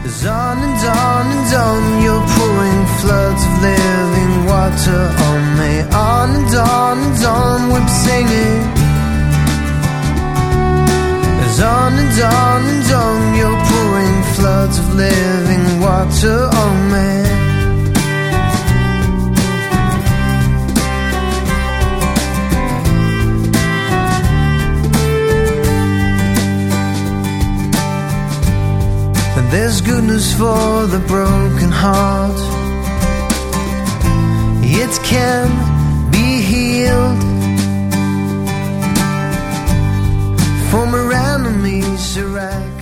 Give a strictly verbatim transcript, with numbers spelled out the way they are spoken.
As on and on and on you're pouring floods of living water on me. On and on and on we're singing. As on and on and on you're pouring floods of living water on me. There's goodness for the broken heart. It can be healed. Former enemies are right.